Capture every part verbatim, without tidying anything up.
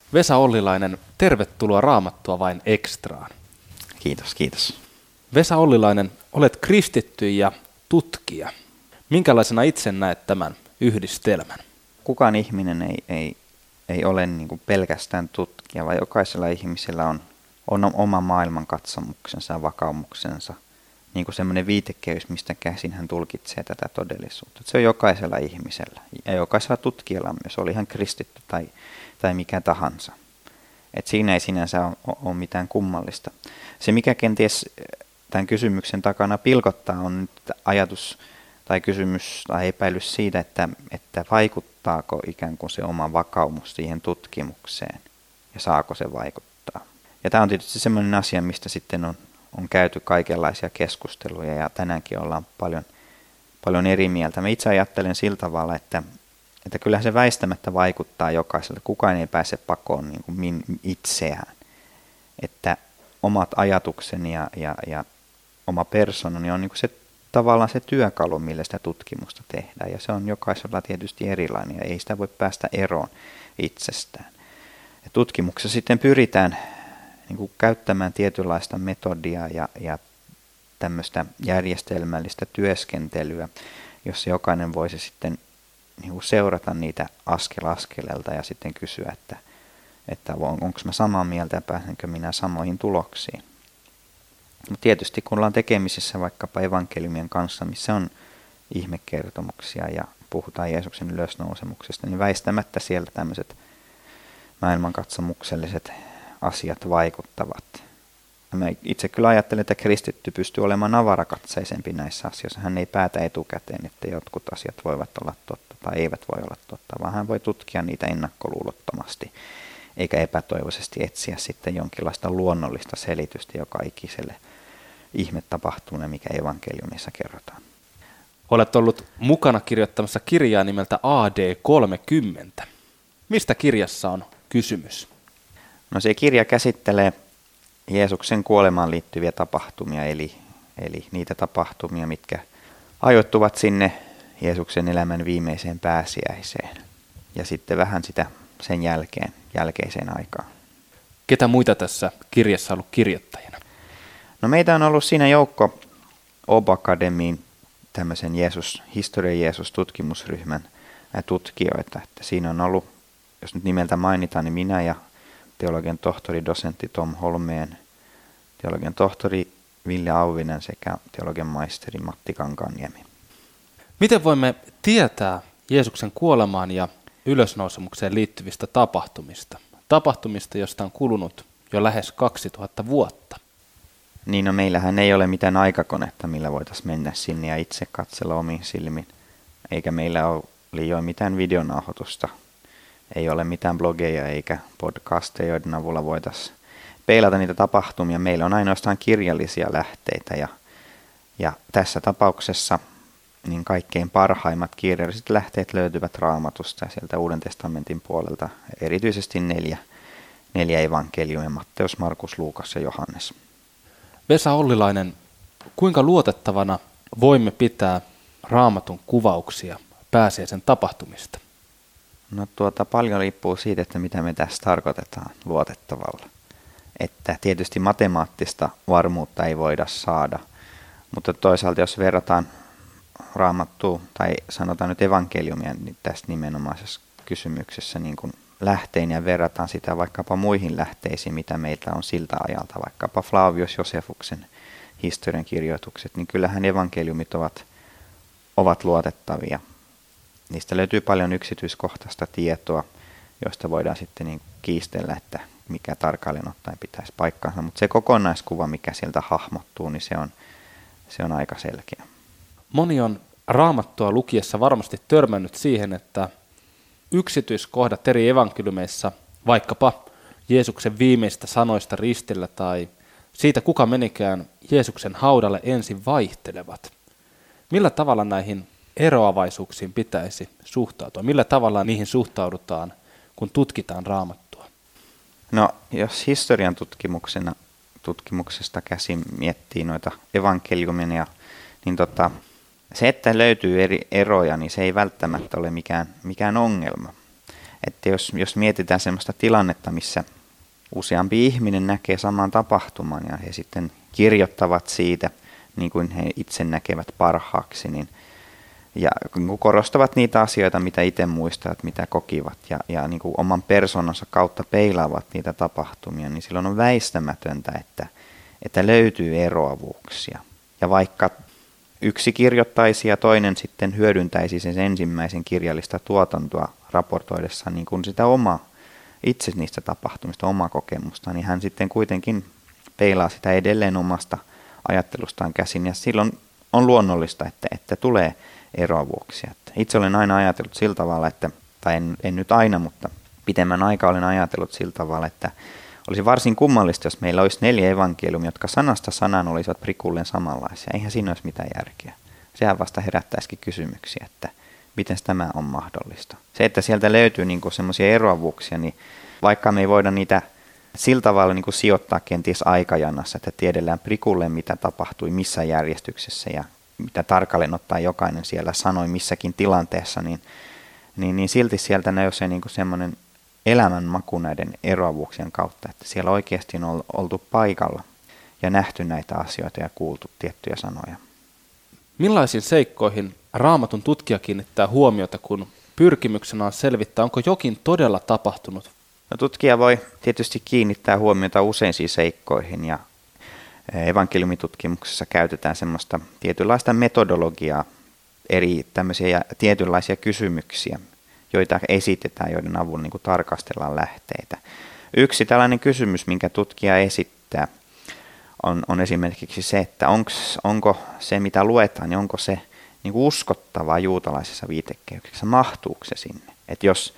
Vesa Ollilainen, tervetuloa Raamattua vain ekstraan. Kiitos, kiitos. Vesa Ollilainen, olet kristitty ja tutkija. Minkälaisena itse näet tämän yhdistelmän? Kukaan ihminen ei, ei, ei ole niin kuin pelkästään tutkija, vaan jokaisella ihmisellä on, on oma maailmankatsomuksensa ja vakaumuksensa. Niin kuin semmoinen viitekehys, mistä käsin hän tulkitsee tätä todellisuutta. Se on jokaisella ihmisellä ja jokaisella tutkijalla myös, oli hän kristitty tai, tai mikä tahansa. Et siinä ei sinänsä ole, ole mitään kummallista. Se, mikä kenties tämän kysymyksen takana pilkottaa, on nyt ajatus tai kysymys tai epäilys siitä, että, että vaikuttaako ikään kuin se oma vakaumus siihen tutkimukseen ja saako se vaikuttaa. Ja tämä on tietysti semmoinen asia, mistä sitten on, on käyty kaikenlaisia keskusteluja ja tänäänkin ollaan paljon, paljon eri mieltä. Mä itse ajattelen sillä tavalla, että, että kyllähän se väistämättä vaikuttaa jokaiselle. Kukaan ei pääse pakoon niin kuin min, itseään. Että omat ajatukseni ja, ja, ja oma persoonani on niin kuin se tavallaan se työkalu, millä sitä tutkimusta tehdään. Ja se on jokaisella tietysti erilainen ja ei sitä voi päästä eroon itsestään. Ja tutkimuksessa sitten pyritään niin kuin käyttämään tietynlaista metodia ja, ja tämmöistä järjestelmällistä työskentelyä, jossa jokainen voisi sitten niin kuin seurata niitä askel askeleelta ja sitten kysyä, että, että on, onko mä samaa mieltä ja pääsenkö minä samoihin tuloksiin. Mutta tietysti kun ollaan tekemisissä vaikkapa evankeliumien kanssa, missä on ihmekertomuksia ja puhutaan Jeesuksen ylösnousemuksesta, niin väistämättä siellä tämmöiset maailmankatsomukselliset asiat vaikuttavat. Mä itse kyllä ajattelen, että kristitty pystyy olemaan avarakatseisempi näissä asioissa. Hän ei päätä etukäteen, että jotkut asiat voivat olla totta tai eivät voi olla totta, vaan hän voi tutkia niitä ennakkoluulottomasti, eikä epätoivoisesti etsiä sitten jonkinlaista luonnollista selitystä joka ikiselle ihmetapahtumalle, mikä evankeliumissa kerrotaan. Olet ollut mukana kirjoittamassa kirjaa nimeltä A D kolmekymmentä. Mistä kirjassa on kysymys? No se kirja käsittelee Jeesuksen kuolemaan liittyviä tapahtumia, eli, eli niitä tapahtumia, mitkä ajoittuvat sinne Jeesuksen elämän viimeiseen pääsiäiseen ja sitten vähän sitä sen jälkeen, jälkeiseen aikaan. Ketä muita tässä kirjassa on ollut kirjoittajana? No meitä on ollut siinä joukko O B Academyin tämmöisen Jeesus, historia Jeesus-tutkimusryhmän tutkijoita. Että siinä on ollut, jos nyt nimeltä mainitaan, niin minä ja teologian tohtori, dosentti Tom Holmeen, teologian tohtori Ville Auvinen sekä teologian maisteri Matti Kankaanniemi. Miten voimme tietää Jeesuksen kuolemaan ja ylösnousemukseen liittyvistä tapahtumista? Tapahtumista, josta on kulunut jo lähes kaksituhatta vuotta. Niin, no meillähän ei ole mitään aikakonetta, millä voitaisiin mennä sinne ja itse katsella omiin silmin. Eikä meillä ole liioin mitään videonauhoitusta. Ei ole mitään blogeja eikä podcasteja, joiden avulla voitaisiin peilata niitä tapahtumia. Meillä on ainoastaan kirjallisia lähteitä ja, ja tässä tapauksessa niin kaikkein parhaimmat kirjalliset lähteet löytyvät Raamatusta ja sieltä Uuden testamentin puolelta. Erityisesti neljä, neljä evankeliumia, Matteus, Markus, Luukas ja Johannes. Vesa Ollilainen, kuinka luotettavana voimme pitää Raamatun kuvauksia pääsiäisen tapahtumista? No tuota, paljon riippuu siitä, että mitä me tässä tarkoitetaan luotettavalla. Että tietysti matemaattista varmuutta ei voida saada, mutta toisaalta jos verrataan Raamattua tai sanotaan nyt evankeliumia niin tässä nimenomaisessa kysymyksessä niin kuin lähtein ja verrataan sitä vaikkapa muihin lähteisiin, mitä meillä on siltä ajalta, vaikkapa Flavius Josefuksen historian kirjoitukset, niin kyllähän evankeliumit ovat, ovat luotettavia. Niistä löytyy paljon yksityiskohtaista tietoa, joista voidaan sitten niin kiistellä, että mikä tarkalleen ottaen pitäisi paikkaansa, mutta se kokonaiskuva, mikä sieltä hahmottuu, niin se on, se on aika selkeä. Moni on Raamattua lukiessa varmasti törmännyt siihen, että yksityiskohdat eri evankeliumeissa, vaikkapa Jeesuksen viimeistä sanoista ristillä tai siitä kuka menikään Jeesuksen haudalle ensin vaihtelevat. Millä tavalla näihin eroavaisuuksiin pitäisi suhtautua? Millä tavalla niihin suhtaudutaan, kun tutkitaan Raamattua? No, jos historian tutkimuksena, tutkimuksesta käsin miettii noita evankeliumia, niin tota, se, että löytyy eri eroja, niin se ei välttämättä ole mikään, mikään ongelma. Että jos, jos mietitään sellaista tilannetta, missä useampi ihminen näkee saman tapahtuman ja he sitten kirjoittavat siitä niin kuin he itse näkevät parhaaksi, niin ja korostavat niitä asioita, mitä itse muistavat, mitä kokivat ja, ja niin kuin oman persoonansa kautta peilaavat niitä tapahtumia, niin silloin on väistämätöntä, että, että löytyy eroavuuksia. Ja vaikka yksi kirjoittaisi ja toinen sitten hyödyntäisi sen ensimmäisen kirjallista tuotantoa raportoidessaan niin kuin sitä omaa, itse niistä tapahtumista, omaa kokemusta, niin hän sitten kuitenkin peilaa sitä edelleen omasta ajattelustaan käsin ja silloin on luonnollista, että, että tulee eroavuuksia. Itse olen aina ajatellut sillä tavalla, että, tai en, en nyt aina, mutta pitemmän aikaa olen ajatellut sillä tavalla, että olisi varsin kummallista, jos meillä olisi neljä evankeliumia, jotka sanasta sanaan olisivat prikulleen samanlaisia. Eihän siinä olisi mitään järkeä. Sehän vasta herättäisikin kysymyksiä, että miten tämä on mahdollista. Se, että sieltä löytyy niinku semmoisia eroavuuksia, niin vaikka me ei voida niitä sillä tavalla niinku sijoittaa kenties aikajanassa, että tiedellään prikulleen, mitä tapahtui missä järjestyksessä ja mitä tarkalleen ottaen jokainen siellä sanoi missäkin tilanteessa, niin, niin, niin silti sieltä nousee niinku semmoinen elämänmaku näiden eroavuuksien kautta, että siellä oikeasti on oltu paikalla ja nähty näitä asioita ja kuultu tiettyjä sanoja. Millaisiin seikkoihin Raamatun tutkija kiinnittää huomiota, kun pyrkimyksenä on selvittää, onko jokin todella tapahtunut? No, tutkija voi tietysti kiinnittää huomiota useisiin seikkoihin ja evankeliumitutkimuksessa käytetään semmoista tietynlaista metodologiaa, eri tämmöisiä tietynlaisia kysymyksiä, joita esitetään, joiden avulla niin kuin tarkastellaan lähteitä. Yksi tällainen kysymys, minkä tutkija esittää, on, on esimerkiksi se, että onks, onko se, mitä luetaan, niin onko se niin kuin uskottavaa juutalaisessa viitekehyksessä, mahtuuko se sinne? Että jos,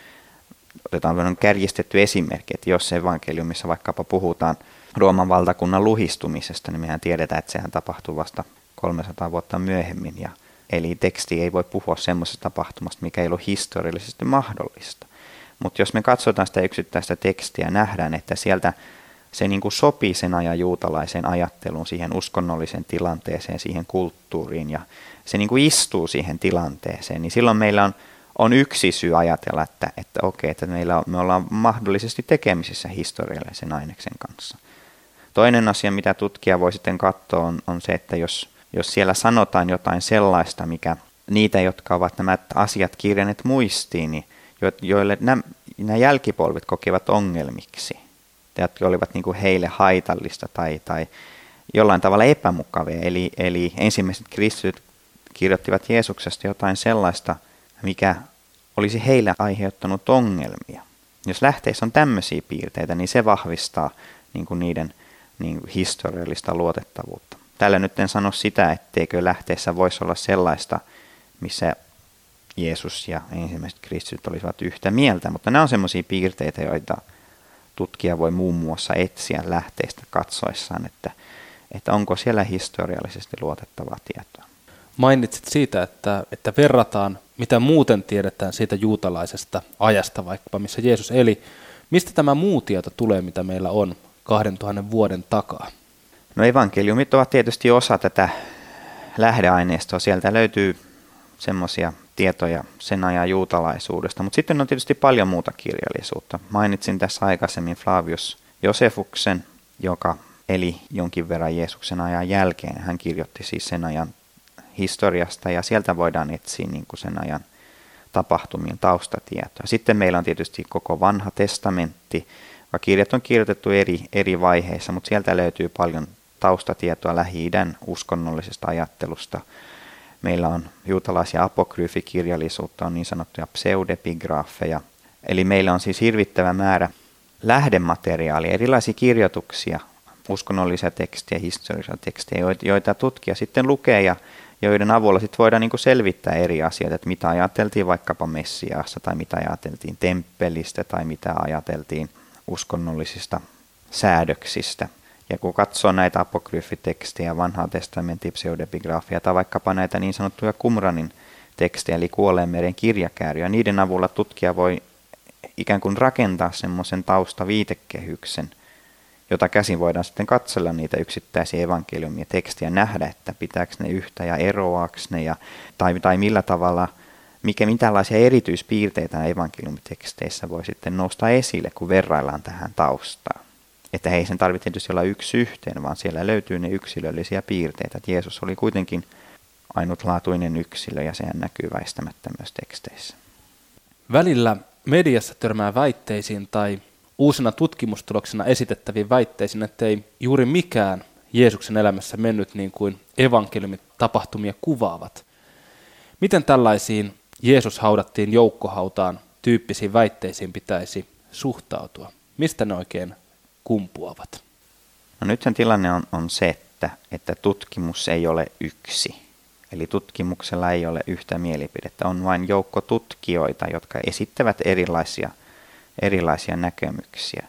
otetaan kärjistetty esimerkki, että jos evankeliumissa vaikkapa puhutaan Rooman valtakunnan luhistumisesta, niin mehän tiedetään, että sehän tapahtuu vasta kolmesataa vuotta myöhemmin. Ja, eli teksti ei voi puhua semmoisesta tapahtumasta, mikä ei ole historiallisesti mahdollista. Mutta jos me katsotaan sitä yksittäistä tekstiä ja nähdään, että sieltä se niin kuin sopii sen ajan juutalaiseen ajatteluun, siihen uskonnolliseen tilanteeseen, siihen kulttuuriin ja se niin kuin istuu siihen tilanteeseen, niin silloin meillä on, on yksi syy ajatella, että, että okei, että meillä on, me ollaan mahdollisesti tekemisissä historiallisen aineksen kanssa. Toinen asia, mitä tutkija voi sitten katsoa, on, on se, että jos, jos siellä sanotaan jotain sellaista, mikä niitä, jotka ovat nämä asiat kirjanneet muistiin, niin jo, joille nämä, nämä jälkipolvet kokevat ongelmiksi, jotka olivat niin kuin heille haitallista tai, tai jollain tavalla epämukavia. Eli, eli ensimmäiset kristityt kirjoittivat Jeesuksesta jotain sellaista, mikä olisi heille aiheuttanut ongelmia. Jos lähteissä on tämmöisiä piirteitä, niin se vahvistaa niin kuin niiden niin kuin historiallista luotettavuutta. Tällä nyt en sano sitä, etteikö lähteissä voisi olla sellaista, missä Jeesus ja ensimmäiset kristityt olisivat yhtä mieltä, mutta nämä on semmoisia piirteitä, joita tutkija voi muun muassa etsiä lähteistä katsoessaan, että, että onko siellä historiallisesti luotettavaa tietoa. Mainitsit siitä, että, että verrataan, mitä muuten tiedetään siitä juutalaisesta ajasta, vaikkapa missä Jeesus eli. Mistä tämä muu tieto tulee, mitä meillä on kahdentuhannen vuoden takaa? No evankeliumit ovat tietysti osa tätä lähdeaineistoa. Sieltä löytyy semmoisia tietoja sen ajan juutalaisuudesta, mutta sitten on tietysti paljon muuta kirjallisuutta. Mainitsin tässä aikaisemmin Flavius Josefuksen, joka eli jonkin verran Jeesuksen ajan jälkeen. Hän kirjoitti siis sen ajan historiasta ja sieltä voidaan etsiä niin kuin sen ajan tapahtumien taustatietoa. Sitten meillä on tietysti koko vanha testamentti, vaikka kirjat on kirjoitettu eri, eri vaiheissa, mutta sieltä löytyy paljon taustatietoa Lähi-idän uskonnollisesta ajattelusta. Meillä on juutalaisia apokryyfikirjallisuutta, on niin sanottuja pseudepigraafeja. Eli meillä on siis hirvittävä määrä lähdemateriaalia, erilaisia kirjoituksia, uskonnollisia tekstejä, historiallisia tekstejä, joita tutkija sitten lukee ja joiden avulla sitten voidaan niin kuin selvittää eri asioita, että mitä ajateltiin vaikkapa Messiaasta tai mitä ajateltiin temppelistä tai mitä ajateltiin uskonnollisista säädöksistä. Ja kun katsoo näitä apokryyfitekstejä, vanhaa testamentin pseudepigraafia tai vaikkapa näitä niin sanottuja Qumranin tekstejä, eli Kuolleenmeren kirjakääryjä, niiden avulla tutkija voi ikään kuin rakentaa semmoisen taustaviitekehyksen, jota käsin voidaan sitten katsella niitä yksittäisiä evankeliumia tekstiä ja nähdä, että pitääkö ne yhtä ja eroaako ne ja, tai, tai millä tavalla mikä minkälaisia erityispiirteitä evankeliumiteksteissä voi sitten nousta esille, kun verraillaan tähän taustaan. Että ei sen tarvitse tietysti olla yksi yhteen, vaan siellä löytyy ne yksilöllisiä piirteitä. Että Jeesus oli kuitenkin ainutlaatuinen yksilö ja sehän näkyy väistämättä myös teksteissä. Välillä mediassa törmää väitteisiin tai uusina tutkimustuloksena esitettäviin väitteisiin, ettei juuri mikään Jeesuksen elämässä mennyt niin kuin evankeliumit tapahtumia kuvaavat. Miten tällaisiin Jeesus haudattiin joukkohautaan tyyppisiin väitteisiin pitäisi suhtautua? Mistä ne oikein kumpuavat? No nythän tilanne on, on se, että, että tutkimus ei ole yksi. Eli tutkimuksella ei ole yhtä mielipidettä. On vain joukko tutkijoita, jotka esittävät erilaisia, erilaisia näkemyksiä.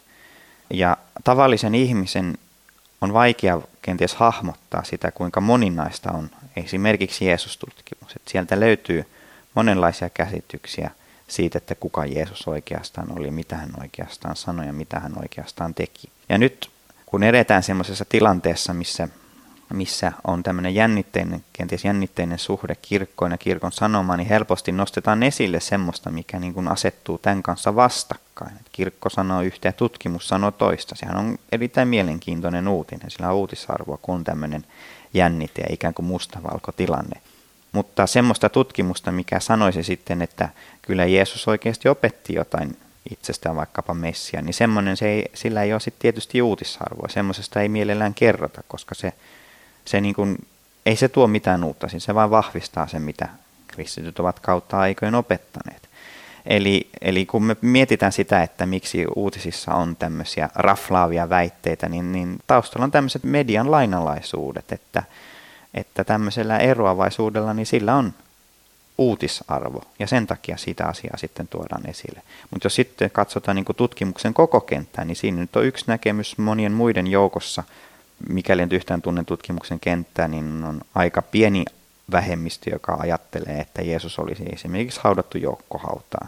Ja tavallisen ihmisen on vaikea kenties hahmottaa sitä, kuinka moninaista on esimerkiksi Jeesus-tutkimus. Että sieltä löytyy monenlaisia käsityksiä siitä, että kuka Jeesus oikeastaan oli, mitä hän oikeastaan sanoi ja mitä hän oikeastaan teki. Ja nyt kun edetään semmoisessa tilanteessa, missä, missä on tämmöinen jännitteinen, kenties jännitteinen suhde kirkkoon ja kirkon sanomaan, niin helposti nostetaan esille semmoista, mikä niin kuin asettuu tämän kanssa vastakkain. Et kirkko sanoo yhtä ja tutkimus sanoo toista. Sehän on erittäin mielenkiintoinen uutinen, sillä on uutisarvoa, kun on tämmöinen jännite ja ikään kuin mustavalkotilanne. Mutta semmoista tutkimusta, mikä sanoisi sitten, että kyllä Jeesus oikeasti opetti jotain itsestään vaikkapa Messia, niin semmoinen, se ei, sillä ei ole sitten tietysti uutisarvoa. Semmoisesta ei mielellään kerrota, koska se, se niin kuin, ei se tuo mitään uutta, se vain vahvistaa sen, mitä kristityt ovat kautta aikojen opettaneet. Eli, eli kun me mietitään sitä, että miksi uutisissa on tämmöisiä raflaavia väitteitä, niin, niin taustalla on tämmöiset median lainalaisuudet, että että tämmöisellä eroavaisuudella, niin sillä on uutisarvo, ja sen takia sitä asiaa sitten tuodaan esille. Mutta jos sitten katsotaan niin kuin tutkimuksen koko kenttää, niin siinä nyt on yksi näkemys monien muiden joukossa, mikäli nyt yhtään tunnen tutkimuksen kenttää, niin on aika pieni vähemmistö, joka ajattelee, että Jeesus olisi esimerkiksi haudattu joukkohautaan.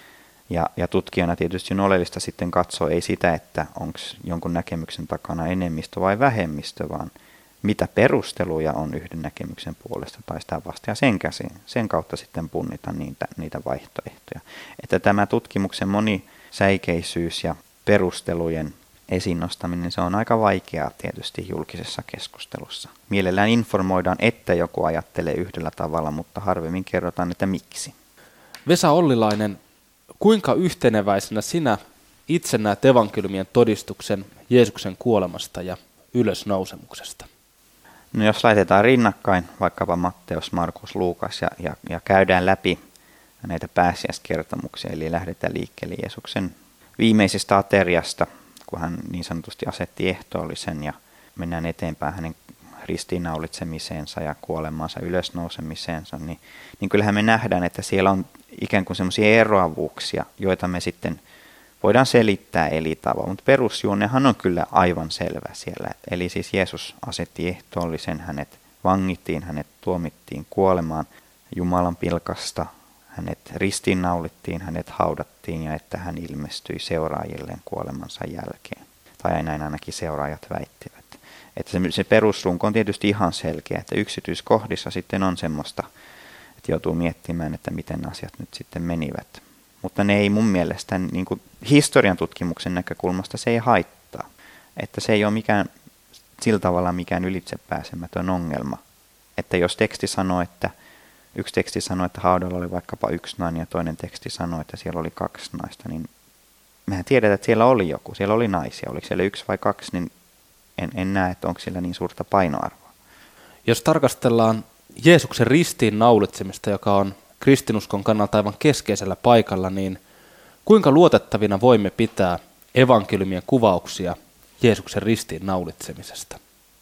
Ja, ja tutkijana tietysti on oleellista sitten katsoa ei sitä, että onko jonkun näkemyksen takana enemmistö vai vähemmistö, vaan mitä perusteluja on yhden näkemyksen puolesta tai sitä vastaan, ja sen, käsin, sen kautta sitten punnita niitä, niitä vaihtoehtoja. Että tämä tutkimuksen monisäikeisyys ja perustelujen esiin nostaminen, se on aika vaikeaa tietysti julkisessa keskustelussa. Mielellään informoidaan, että joku ajattelee yhdellä tavalla, mutta harvemmin kerrotaan, että miksi. Vesa Ollilainen, kuinka yhteneväisenä sinä itse näet evankeliumien todistuksen Jeesuksen kuolemasta ja ylösnousemuksesta? No jos laitetaan rinnakkain vaikkapa Matteus, Markus, Luukas ja, ja, ja käydään läpi näitä pääsiäiskertomuksia, eli lähdetään liikkeelle Jeesuksen viimeisestä ateriasta, kun hän niin sanotusti asetti ehtoollisen ja mennään eteenpäin hänen ristiinnaulitsemiseensa ja kuolemaansa, ylösnousemiseensa, niin, niin kyllähän me nähdään, että siellä on ikään kuin semmoisia eroavuuksia, joita me sitten voidaan selittää eri tavalla, mutta perusjuonehan on kyllä aivan selvä siellä. Eli siis Jeesus asetti ehtoollisen, hänet vangittiin, hänet tuomittiin kuolemaan Jumalan pilkasta, hänet ristiinnaulittiin, hänet haudattiin ja että hän ilmestyi seuraajilleen kuolemansa jälkeen. Tai näin ainakin seuraajat väittivät. Että se, se perusrunko on tietysti ihan selkeä, että yksityiskohdissa sitten on semmoista, että joutuu miettimään, että miten asiat nyt sitten menivät. Mutta ne ei mun mielestä niin kuin historian tutkimuksen näkökulmasta se ei haittaa. Että se ei ole mikään sillä tavalla mikään ylitsepääsemätön ongelma. Että jos teksti sanoo, että yksi teksti sanoo, että haudalla oli vaikkapa yksi nainen ja toinen teksti sanoo, että siellä oli kaksi naista, niin mehän tiedetään, että siellä oli joku. Siellä oli naisia. Oliko siellä yksi vai kaksi, niin en, en näe, että onko sillä niin suurta painoarvoa. Jos tarkastellaan Jeesuksen ristiin naulitsemista, joka on kristinuskon kannalta aivan keskeisellä paikalla, niin kuinka luotettavina voimme pitää evankeliumien kuvauksia Jeesuksen ristiin naulitsemisesta?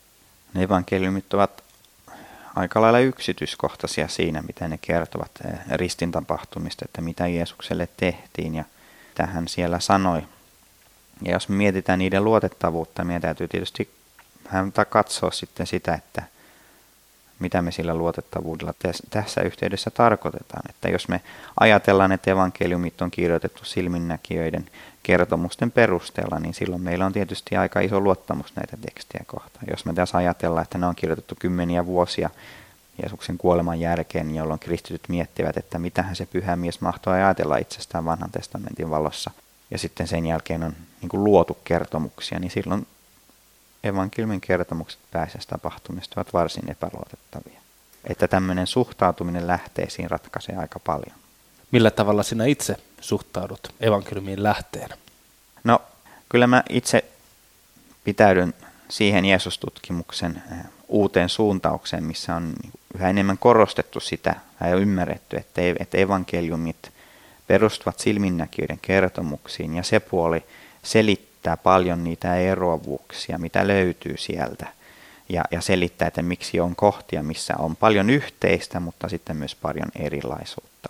Ne evankeliumit ovat aika lailla yksityiskohtaisia siinä, mitä ne kertovat ristin tapahtumista, että mitä Jeesukselle tehtiin ja mitä hän siellä sanoi. Ja jos me mietitään niiden luotettavuutta, meidän täytyy tietysti vähän katsoa sitten sitä, että mitä me sillä luotettavuudella tässä yhteydessä tarkoitetaan. Että jos me ajatellaan, että evankeliumit on kirjoitettu silminnäkijöiden kertomusten perusteella, niin silloin meillä on tietysti aika iso luottamus näitä tekstejä kohtaan. Jos me tässä ajatellaan, että ne on kirjoitettu kymmeniä vuosia Jeesuksen kuoleman jälkeen, jolloin kristityt miettivät, että mitähän se pyhä mies mahtoi ajatella itsestään vanhan testamentin valossa. Ja sitten sen jälkeen on niin kuin luotu kertomuksia, niin silloin evankeliumin kertomukset pääasiassa tapahtumista ovat varsin epäluotettavia. Että tämmöinen suhtautuminen lähteisiin ratkaisee aika paljon. Millä tavalla sinä itse suhtaudut evankeliumiin lähteenä? No, kyllä mä itse pitäydyn siihen Jeesus-tutkimuksen uuteen suuntaukseen, missä on yhä enemmän korostettu sitä ja ymmärretty, että, että evankeliumit perustuvat silminnäkijöiden kertomuksiin ja se puoli selittää paljon niitä eroavuuksia, mitä löytyy sieltä ja, ja selittää, että miksi on kohtia, missä on paljon yhteistä, mutta sitten myös paljon erilaisuutta.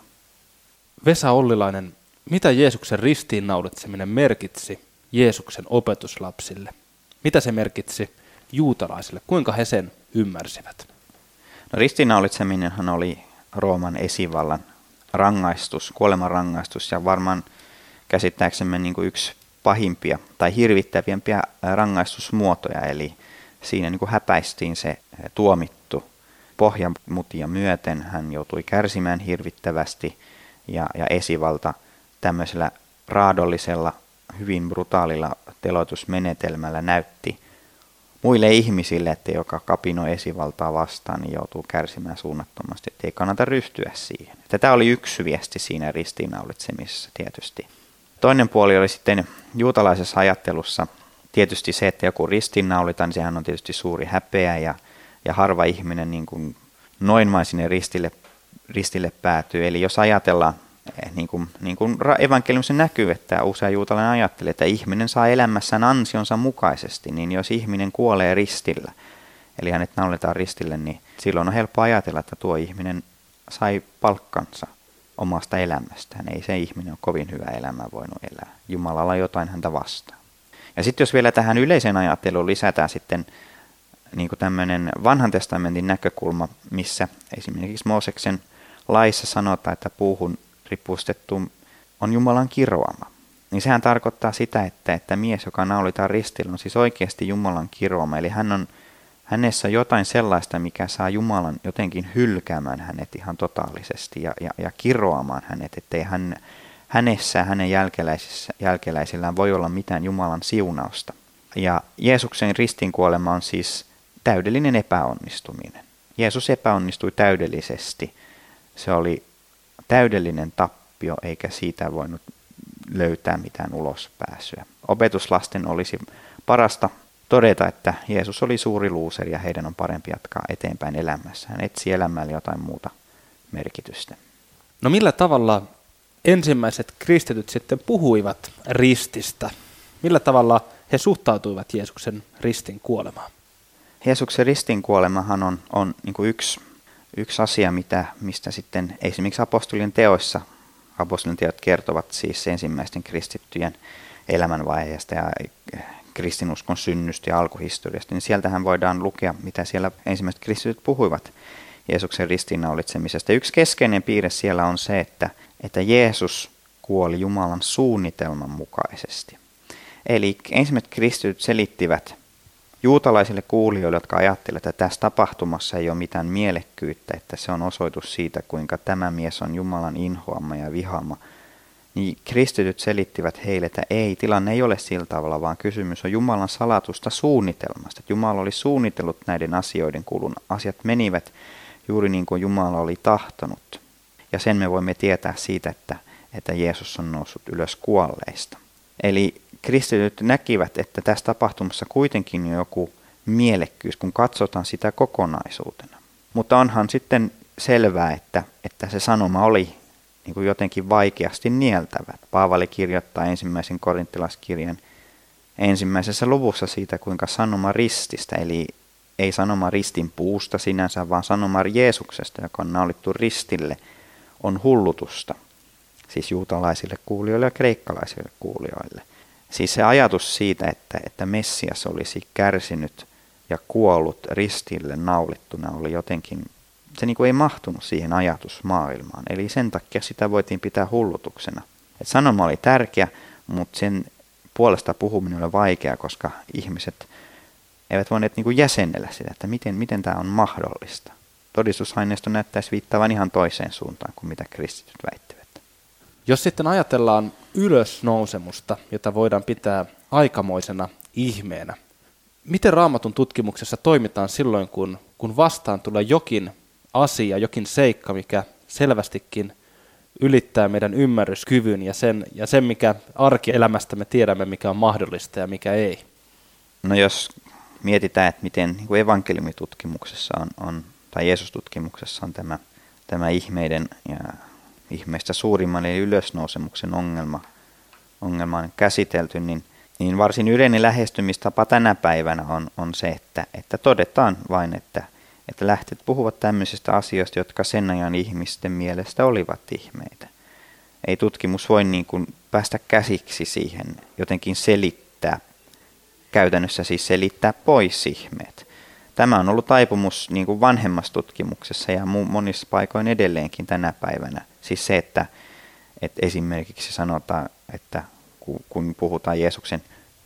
Vesa Ollilainen, mitä Jeesuksen ristiinnaulitseminen merkitsi Jeesuksen opetuslapsille? Mitä se merkitsi juutalaisille? Kuinka he sen ymmärsivät? No, ristiinnaulitseminenhan oli Rooman esivallan rangaistus, kuolemanrangaistus ja varmaan käsittääksemme niin kuin yksi pahimpia tai hirvittäviempiä rangaistusmuotoja. Eli siinä niin kuin häpäistiin se tuomittu pohjamutia myöten. Hän joutui kärsimään hirvittävästi ja, ja esivalta tämmöisellä raadollisella, hyvin brutaalilla teloitusmenetelmällä näytti muille ihmisille, että joka kapinoi esivaltaa vastaan, niin joutuu kärsimään suunnattomasti, että ei kannata ryhtyä siihen. Tämä oli yksi viesti siinä ristiinnaulitsemisessa tietysti. Toinen puoli oli sitten juutalaisessa ajattelussa tietysti se, että joku ristiinnaulitaan, niin sehän on tietysti suuri häpeä ja, ja harva ihminen niin kuin noin vain sinne ristille, ristille päätyy. Eli jos ajatellaan, niin kuin, niin kuin evankeliumissa näkyy, että usea juutalainen ajattelee, että ihminen saa elämässään ansionsa mukaisesti, niin jos ihminen kuolee ristillä, eli hänet naulitaan ristille, niin silloin on helppo ajatella, että tuo ihminen sai palkkansa omasta elämästään. Ei se ihminen ole kovin hyvä elämää voinut elää. Jumalalla on jotain häntä vastaan. Ja sitten jos vielä tähän yleiseen ajatteluun lisätään sitten niin kuin tämmöinen vanhan testamentin näkökulma, missä esimerkiksi Mooseksen laissa sanotaan, että puuhun ripustettu on Jumalan kiroama. Niin sehän tarkoittaa sitä, että, että mies, joka naulitaan ristillä, on siis oikeasti Jumalan kiroama. Eli hän on, hänessä on jotain sellaista, mikä saa Jumalan jotenkin hylkäämään hänet ihan totaalisesti ja, ja, ja kiroamaan hänet, ettei hän, hänessä ja hänen jälkeläisillään voi olla mitään Jumalan siunausta. Ja Jeesuksen ristinkuolema on siis täydellinen epäonnistuminen. Jeesus epäonnistui täydellisesti. Se oli täydellinen tappio, eikä siitä voinut löytää mitään ulospääsyä. Opetuslasten olisi parasta todeta, että Jeesus oli suuri luuseri ja heidän on parempi jatkaa eteenpäin elämässä. Hän etsi elämälle jotain muuta merkitystä. No millä tavalla ensimmäiset kristityt sitten puhuivat rististä? Millä tavalla he suhtautuivat Jeesuksen ristin kuolemaan? Jeesuksen ristin kuolemahan on, on niin kuin yksi Yksi asia, mitä, mistä sitten esimerkiksi apostolien teoissa, apostolien teot kertovat siis ensimmäisten kristittyjen elämänvaiheesta ja kristinuskon synnystä ja alkuhistoriasta, niin sieltähän voidaan lukea, mitä siellä ensimmäiset kristityt puhuivat Jeesuksen ristiinnaulitsemisesta. Yksi keskeinen piirre siellä on se, että, että Jeesus kuoli Jumalan suunnitelman mukaisesti. Eli ensimmäiset kristityt selittivät juutalaisille kuulijoille, jotka ajattelevat, että tässä tapahtumassa ei ole mitään mielekkyyttä, että se on osoitus siitä, kuinka tämä mies on Jumalan inhoama ja vihama, niin kristityt selittivät heille, että ei, tilanne ei ole sillä tavalla, vaan kysymys on Jumalan salatusta suunnitelmasta. Että Jumala oli suunnitellut näiden asioiden kulun. Asiat menivät juuri niin kuin Jumala oli tahtonut. Ja sen me voimme tietää siitä, että, että Jeesus on noussut ylös kuolleista. Eli kristityt näkivät, että tässä tapahtumassa kuitenkin on joku mielekkyys, kun katsotaan sitä kokonaisuutena. Mutta onhan sitten selvää, että, että se sanoma oli niin kuin jotenkin vaikeasti nieltävä. Paavali kirjoittaa ensimmäisen korinttilaiskirjan ensimmäisessä luvussa siitä, kuinka sanoma rististä, eli ei sanoma ristin puusta sinänsä, vaan sanoma Jeesuksesta, joka on naulittu ristille, on hullutusta. Siis juutalaisille kuulijoille ja kreikkalaisille kuulijoille. Siis se ajatus siitä, että, että Messias olisi kärsinyt ja kuollut ristille naulittuna, oli jotenkin, se niin kuin ei mahtunut siihen ajatusmaailmaan. Eli sen takia sitä voitiin pitää hullutuksena. Et sanoma oli tärkeä, mutta sen puolesta puhuminen oli vaikea, koska ihmiset eivät voineet niin kuin jäsennellä sitä, että miten, miten tämä on mahdollista. todistusaineisto näyttäisi viittaavan ihan toiseen suuntaan kuin mitä kristityt väittävät. Jos sitten ajatellaan ylösnousemusta, jota voidaan pitää aikamoisena ihmeenä, miten Raamatun tutkimuksessa toimitaan silloin, kun, kun vastaan tulee jokin asia, jokin seikka, mikä selvästikin ylittää meidän ymmärryskyvyn ja sen, ja sen mikä arkielämästä me tiedämme, mikä on mahdollista ja mikä ei? No jos mietitään, että miten niin kuin evankeliumitutkimuksessa on, on, tai Jeesustutkimuksessa on tämä, tämä ihmeiden ja ihmeistä suurimman eli ylösnousemuksen ongelma, ongelma on käsitelty, niin, niin varsin yleinen lähestymistapa tänä päivänä on, on se, että, että todetaan vain, että, että lähteet puhuvat tämmöisistä asioista, jotka sen ajan ihmisten mielestä olivat ihmeitä. Ei tutkimus voi niin kuin päästä käsiksi siihen, jotenkin selittää, käytännössä siis selittää pois ihmeet. Tämä on ollut taipumus niin kuin vanhemmassa tutkimuksessa ja monissa paikoin edelleenkin tänä päivänä. Siis se, että, että esimerkiksi sanotaan, että kun puhutaan Jeesuksen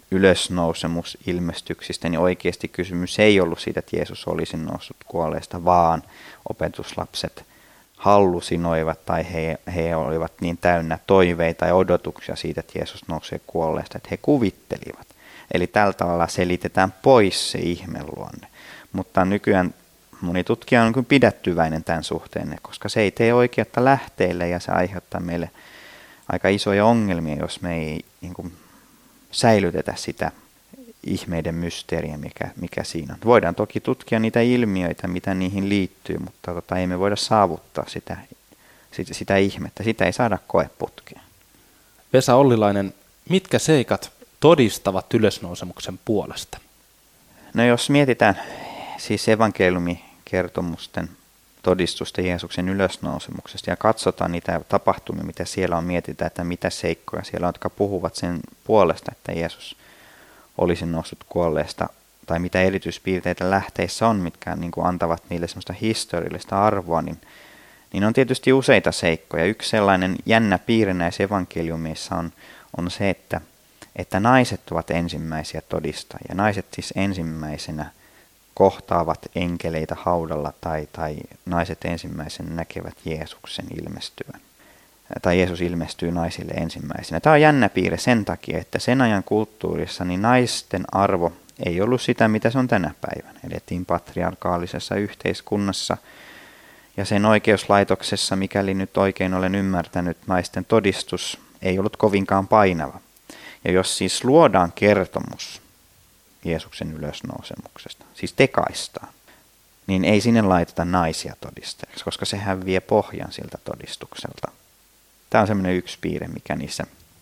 ylösnousemusilmestyksistä, niin oikeasti kysymys ei ollut siitä, että Jeesus olisi noussut kuolleesta, vaan opetuslapset hallusinoivat tai he, he olivat niin täynnä toiveita ja odotuksia siitä, että Jeesus nousee kuolleesta, että he kuvittelivat. Eli tällä tavalla selitetään pois se ihmeluonne. Mutta nykyään moni tutkija on pidättyväinen tämän suhteen, koska se ei tee oikeutta lähteille ja se aiheuttaa meille aika isoja ongelmia, jos me ei niin kuin, säilytetä sitä ihmeiden mysteeriä, mikä, mikä siinä on. Voidaan toki tutkia niitä ilmiöitä, mitä niihin liittyy, mutta tota, ei me voida saavuttaa sitä, sitä, sitä ihmettä. Sitä ei saada koeputkea. Vesa Ollilainen, mitkä seikat todistavat ylösnousemuksen puolesta? No jos mietitään siis evankeliumikertomusten todistusta Jeesuksen ylösnousemuksesta ja katsotaan niitä tapahtumia, mitä siellä on, mietitään, että mitä seikkoja siellä on, jotka puhuvat sen puolesta, että Jeesus olisi noussut kuolleesta, tai mitä erityispiirteitä lähteissä on, mitkä niin kuin antavat niille sellaista historiallista arvoa, niin, niin on tietysti useita seikkoja. Yksi sellainen jännä piirre näissä evankeliumissa on, on se, että, että naiset ovat ensimmäisiä todistajia. Naiset siis ensimmäisenä kohtaavat enkeleitä haudalla tai, tai naiset ensimmäisenä näkevät Jeesuksen ilmestyvän. Tai Jeesus ilmestyy naisille ensimmäisenä. Tämä on jännä piirre sen takia, että sen ajan kulttuurissa niin naisten arvo ei ollut sitä, mitä se on tänä päivänä. Elettiin patriarkaalisessa yhteiskunnassa ja sen oikeuslaitoksessa, mikäli nyt oikein olen ymmärtänyt, naisten todistus ei ollut kovinkaan painava. Ja jos siis luodaan kertomus Jeesuksen ylösnousemuksesta, siis tekaistaan, niin ei sinne laiteta naisia todistajaksi, koska sehän vie pohjan siltä todistukselta. Tämä on semmoinen yksi piirre, mikä niissä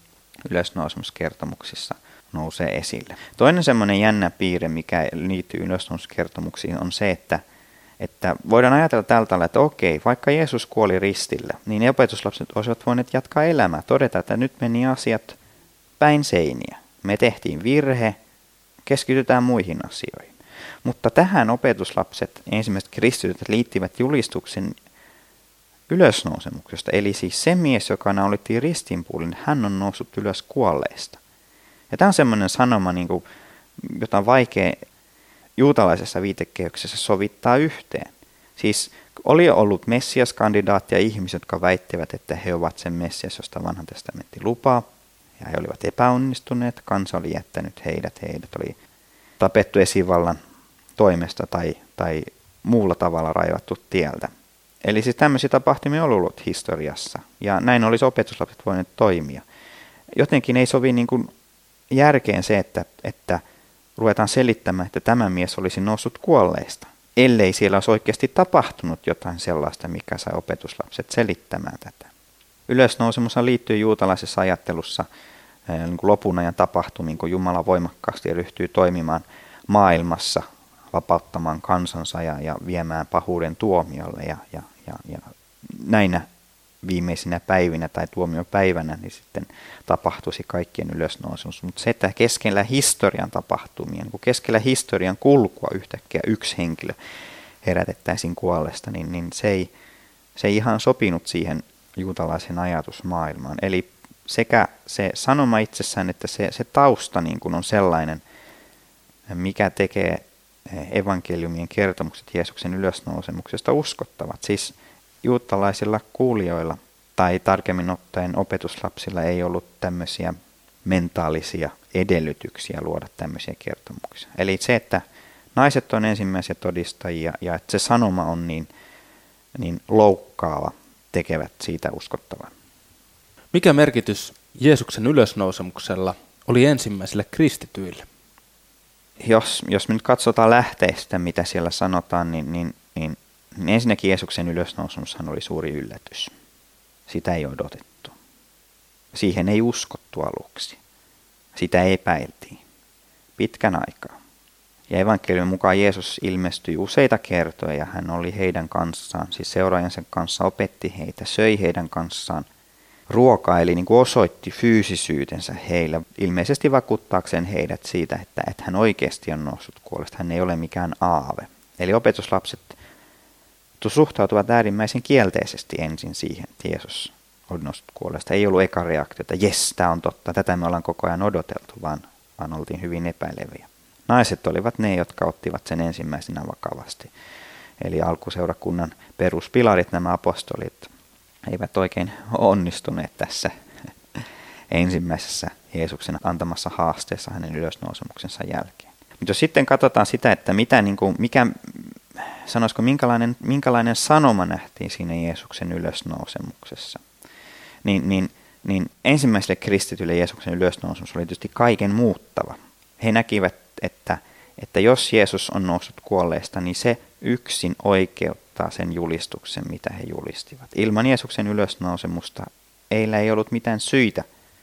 ylösnousemuskertomuksissa nousee esille. Toinen semmoinen jännä piirre, mikä liittyy ylösnousemuskertomuksiin, on se, että, että voidaan ajatella tältä tavalla, että okei, vaikka Jeesus kuoli ristillä, niin opetuslapset olisivat voineet jatkaa elämää, todeta, että nyt meni asiat päin seiniä. Me tehtiin virhe, keskitytään muihin asioihin. Mutta tähän opetuslapset, ensimmäiset kristityt, liittivät julistuksen ylösnousemuksesta. Eli siis se mies, joka naulittiin ristinpuolin, hän on noussut ylös kuolleista. Ja tämä on semmoinen sanoma, niin kuin, jota on vaikea juutalaisessa viitekehyksessä sovittaa yhteen. Siis oli ollut messiaskandidaattia ihmisiä, jotka väittivät, että he ovat sen messias, josta vanha testamentti lupaa. Ja he olivat epäonnistuneet, kansa oli jättänyt heidät, heidät oli tapettu esivallan toimesta tai, tai muulla tavalla raivattu tieltä. Eli siis tämmöisiä tapahtumia on ollut historiassa, ja näin olisi opetuslapset voineet toimia. Jotenkin ei sovi niin kuin järkeen se, että, että ruvetaan selittämään, että tämä mies olisi noussut kuolleista, ellei siellä olisi oikeasti tapahtunut jotain sellaista, mikä sai opetuslapset selittämään tätä. Ylösnousemushan liittyy juutalaisessa ajattelussa niin kuin lopun ajan tapahtumiin, kun Jumala voimakkaasti ryhtyy toimimaan maailmassa, vapauttamaan kansansa ja, ja viemään pahuuden tuomiolle. Ja, ja, ja, ja näinä viimeisinä päivinä tai tuomiopäivänä niin sitten tapahtuisi kaikkien ylösnousemus. Mutta se, että keskellä historian tapahtumia, niin kuin keskellä historian kulkua yhtäkkiä yksi henkilö herätettäisiin kuolleesta, niin, niin se, ei, se ei ihan sopinut siihen juutalaisen ajatusmaailmaan. Eli sekä se sanoma itsessään, että se, se tausta niin kuin on sellainen, mikä tekee evankeliumien kertomukset Jeesuksen ylösnousemuksesta uskottavat. Siis juutalaisilla kuulijoilla tai tarkemmin ottaen opetuslapsilla ei ollut tämmöisiä mentaalisia edellytyksiä luoda tämmöisiä kertomuksia. Eli se, että naiset on ensimmäisiä todistajia ja että se sanoma on niin, niin loukkaava, tekevät siitä uskottavan. Mikä merkitys Jeesuksen ylösnousemuksella oli ensimmäisille kristityille? Jos, jos me nyt katsotaan lähteistä, mitä siellä sanotaan, niin, niin, niin, niin ensinnäkin Jeesuksen ylösnousemushan oli suuri yllätys. Sitä ei odotettu. Siihen ei uskottu aluksi. Sitä epäiltiin pitkän aikaa. Ja evankeliumin mukaan Jeesus ilmestyi useita kertoja. Hän oli heidän kanssaan, siis seuraajansa kanssa, opetti heitä, söi heidän kanssaan. Ruokaili, niin kuin osoitti fyysisyytensä heille, ilmeisesti vakuuttaakseen heidät siitä, että, että hän oikeasti on noussut kuolesta. Hän ei ole mikään aave. Eli opetuslapset suhtautuvat äärimmäisen kielteisesti ensin siihen, että Jeesus on noussut kuolesta. Ei ollut eka reaktio, että jes, tämä on totta, tätä me ollaan koko ajan odoteltu, vaan, vaan oltiin hyvin epäileviä. Naiset olivat ne, jotka ottivat sen ensimmäisenä vakavasti. Eli alkuseurakunnan peruspilarit, nämä apostolit, eivät oikein onnistuneet tässä ensimmäisessä Jeesuksen antamassa haasteessa hänen ylösnousemuksensa jälkeen. Mutta jos sitten katsotaan sitä, että mitä, niin kuin, mikä, sanoisiko, minkälainen, minkälainen sanoma nähtiin siinä Jeesuksen ylösnousemuksessa, niin, niin, niin ensimmäiselle kristitylle Jeesuksen ylösnousemus oli tietysti kaiken muuttava. He näkivät, että, että jos Jeesus on noussut kuolleesta, niin se yksin oikeuttaa sen julistuksen, mitä he julistivat. Ilman Jeesuksen ylösnousemusta heillä ei ollut mitään syitä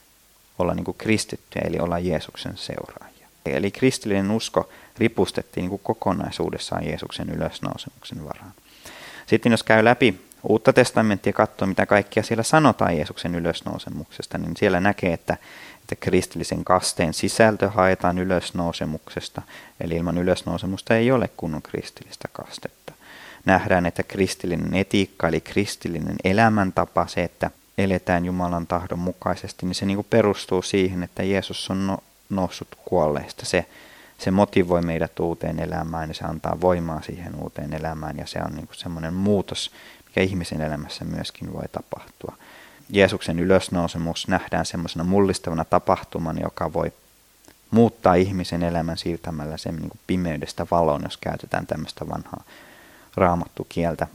olla niin kuin kristittyjä, eli olla Jeesuksen seuraajia. Eli kristillinen usko ripustettiin niin kuin kokonaisuudessaan Jeesuksen ylösnousemuksen varaan. Sitten jos käy läpi Uutta testamenttia ja katsoo, mitä kaikkia siellä sanotaan Jeesuksen ylösnousemuksesta, niin siellä näkee, että, että kristillisen kasteen sisältö haetaan ylösnousemuksesta, eli ilman ylösnousemusta ei ole kunnon kristillistä kastetta. Nähdään, että kristillinen etiikka, eli kristillinen elämäntapa, se, että eletään Jumalan tahdon mukaisesti, niin se niin kuin perustuu siihen, että Jeesus on no, noussut kuolleista. Se, se motivoi meidät uuteen elämään ja se antaa voimaa siihen uuteen elämään ja se on niin kuin semmoinen muutos, mikä ihmisen elämässä myöskin voi tapahtua. Jeesuksen ylösnousemus nähdään semmoisena mullistavana tapahtumana, joka voi muuttaa ihmisen elämän siirtämällä sen niin kuin pimeydestä valoon, jos käytetään tämmöistä vanhaa raamattukieltä.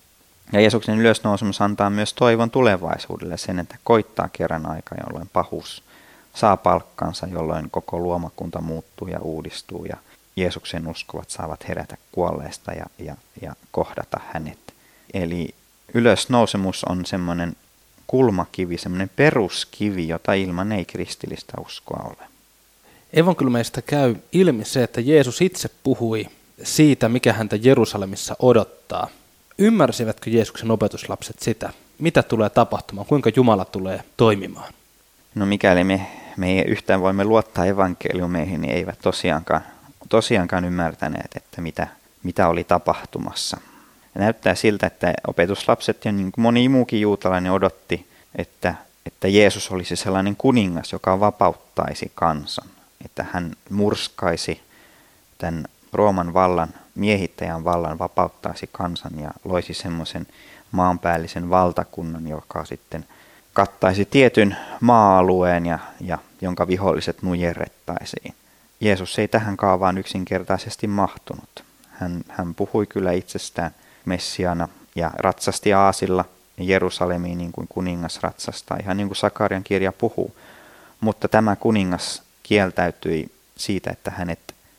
Ja Jeesuksen ylösnousemus antaa myös toivon tulevaisuudelle sen, että koittaa kerran aika, jolloin pahuus saa palkkansa, jolloin koko luomakunta muuttuu ja uudistuu ja Jeesuksen uskovat saavat herätä kuolleesta ja, ja, ja kohdata hänet. Eli ylösnousemus on semmoinen kulmakivi, semmoinen peruskivi, jota ilman ei kristillistä uskoa ole. Evankeliumeista käy ilmi se, että Jeesus itse puhui siitä, mikä häntä Jerusalemissa odottaa. Ymmärsivätkö Jeesuksen opetuslapset sitä, mitä tulee tapahtumaan, kuinka Jumala tulee toimimaan? No mikäli me, me ei yhtään voimme luottaa evankeliumeihin, niin eivät tosiaankaan, tosiaankaan ymmärtäneet, että mitä, mitä oli tapahtumassa. Ja näyttää siltä, että opetuslapset ja niin kuin moni muukin juutalainen odotti, että, että Jeesus olisi sellainen kuningas, joka vapauttaisi kansan. Että hän murskaisi tämän Rooman vallan, miehittäjän vallan, vapauttaisi kansan ja loisi semmoisen maanpäällisen valtakunnan, joka sitten kattaisi tietyn maa-alueen ja, ja jonka viholliset nujerrettaisiin. Jeesus ei tähän kaavaan yksinkertaisesti mahtunut. Hän, hän puhui kyllä itsestään Messiana ja ratsasti aasilla Jerusalemiin niin kuin kuningas ratsastaa, ihan niin kuin Sakarian kirja puhuu. Mutta tämä kuningas kieltäytyi siitä, että hänet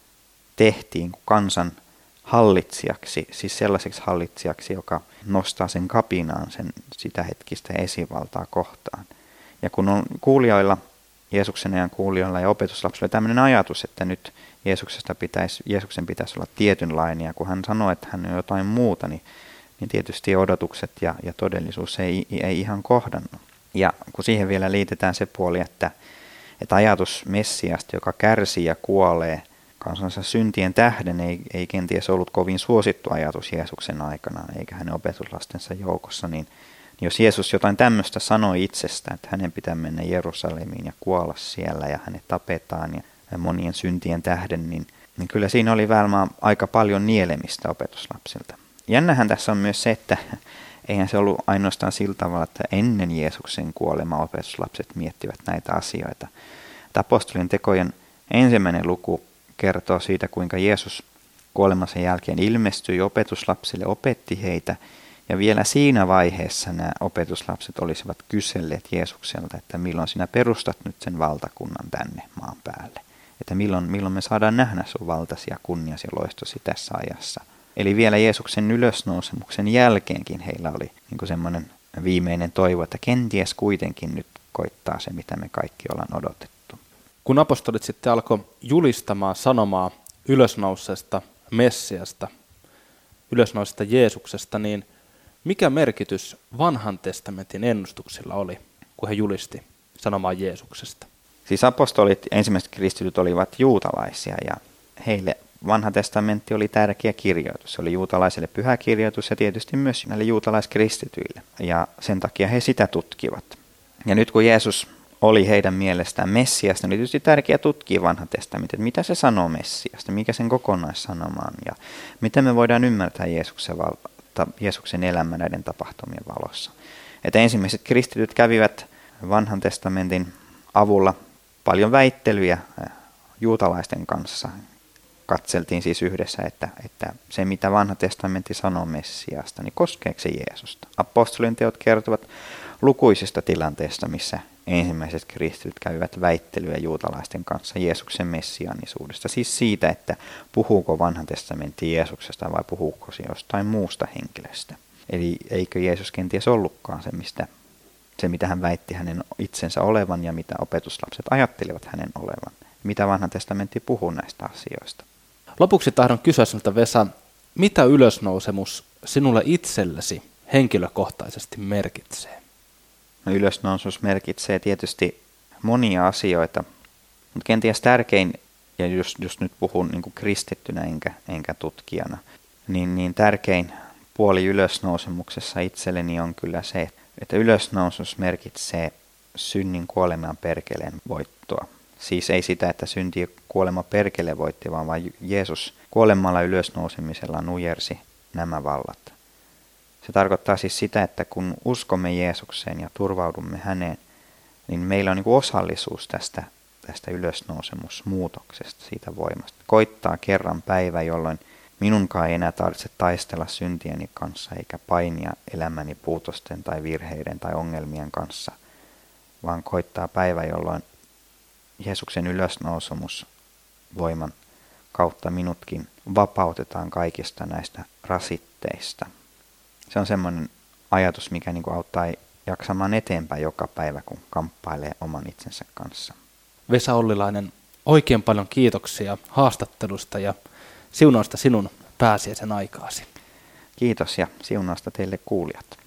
tehtiin kansan hallitsijaksi, siis sellaiseksi hallitsijaksi, joka nostaa sen kapinaan sen sitä hetkistä esivaltaa kohtaan. Ja kun on kuulijoilla, Jeesuksen ajan kuulijoilla ja opetuslapsilla tämmöinen ajatus, että nyt Jeesuksesta pitäisi, Jeesuksen pitäisi olla tietynlainen, ja kun hän sanoo, että hän on jotain muuta, niin, niin tietysti odotukset ja, ja todellisuus ei, ei ihan kohdannut. Ja kun siihen vielä liitetään se puoli, että, että ajatus Messiasta, joka kärsii ja kuolee kansansa syntien tähden, ei, ei kenties ollut kovin suosittu ajatus Jeesuksen aikana, eikä hänen opetuslastensa joukossa, niin jos Jeesus jotain tämmöistä sanoi itsestään, että hänen pitää mennä Jerusalemiin ja kuolla siellä ja hänet tapetaan ja monien syntien tähden, niin, niin kyllä siinä oli varmaan aika paljon nielemistä opetuslapsilta. Jännähän tässä on myös se, että eihän se ollut ainoastaan sillä tavalla, että ennen Jeesuksen kuolemaa opetuslapset miettivät näitä asioita. Apostolien tekojen ensimmäinen luku kertoo siitä, kuinka Jeesus kuolemansa jälkeen ilmestyi opetuslapsille, opetti heitä, ja vielä siinä vaiheessa nämä opetuslapset olisivat kyselleet Jeesukselta, että milloin sinä perustat nyt sen valtakunnan tänne maan päälle. Että milloin, milloin me saadaan nähdä sun valtasi ja kunniasi ja loistosi tässä ajassa. Eli vielä Jeesuksen ylösnousemuksen jälkeenkin heillä oli niin semmoinen viimeinen toivo, että kenties kuitenkin nyt koittaa se, mitä me kaikki ollaan odotettu. Kun apostolit sitten alkoi julistamaan sanomaa ylösnouseesta Messiasta, ylösnouseesta Jeesuksesta, niin mikä merkitys vanhan testamentin ennustuksilla oli, kun he julisti sanomaa Jeesuksesta? Siis apostolit, ensimmäiset kristityt olivat juutalaisia ja heille vanha testamentti oli tärkeä kirjoitus. Se oli juutalaisille pyhä kirjoitus ja tietysti myös näille juutalaiskristityille. Ja sen takia he sitä tutkivat. Ja nyt kun Jeesus oli heidän mielestään Messiasta, niin tietysti tärkeää tutkia vanha testamentti, että mitä se sanoo Messiasta, mikä sen kokonaissanoma on ja miten me voidaan ymmärtää Jeesuksen, val- Jeesuksen elämä näiden tapahtumien valossa. Että ensimmäiset kristityt kävivät vanhan testamentin avulla paljon väittelyjä juutalaisten kanssa. Katseltiin siis yhdessä, että, että se mitä vanha testamentti sanoo Messiasta, niin koskeeko se Jeesusta. Apostolien teot kertovat lukuisista tilanteista, missä ensimmäiset kristityt kävivät väittelyä juutalaisten kanssa Jeesuksen messiaanisuudesta. Siis siitä, että puhuuko vanha testamentti Jeesuksesta vai puhuuko se jostain muusta henkilöstä. Eli eikö Jeesus kenties ollutkaan se, mistä, se mitä hän väitti hänen itsensä olevan ja mitä opetuslapset ajattelivat hänen olevan. Mitä vanha testamentti puhuu näistä asioista. Lopuksi tahdon kysyä sinulta, Vesa, mitä ylösnousemus sinulle itsellesi henkilökohtaisesti merkitsee? No, ylösnousemus merkitsee tietysti monia asioita, mutta kenties tärkein, ja jos, jos nyt puhun niin kuin kristittynä enkä, enkä tutkijana, niin, niin tärkein puoli ylösnousemuksessa itselleni on kyllä se, että ylösnousemus merkitsee synnin kuoleman perkeleen voittoa. Siis ei sitä, että synti ja kuolema perkele voitti, vaan vain Jeesus kuolemalla ylösnousemisella nujersi nämä vallat. Se tarkoittaa siis sitä, että kun uskomme Jeesukseen ja turvaudumme häneen, niin meillä on niin kuin osallisuus tästä, tästä ylösnousemusmuutoksesta, siitä voimasta. Koittaa kerran päivä, jolloin minunkaan ei enää tarvitse taistella syntieni kanssa eikä painia elämäni puutosten tai virheiden tai ongelmien kanssa, vaan koittaa päivä, jolloin Jeesuksen ylösnousemus voiman kautta minutkin vapautetaan kaikista näistä rasitteista. Se on semmoinen ajatus, mikä niin kuin auttaa jaksamaan eteenpäin joka päivä, kun kamppailee oman itsensä kanssa. Vesa Ollilainen, oikein paljon kiitoksia haastattelusta ja siunausta sinun pääsiäisen aikaasi. Kiitos ja siunausta teille kuulijat.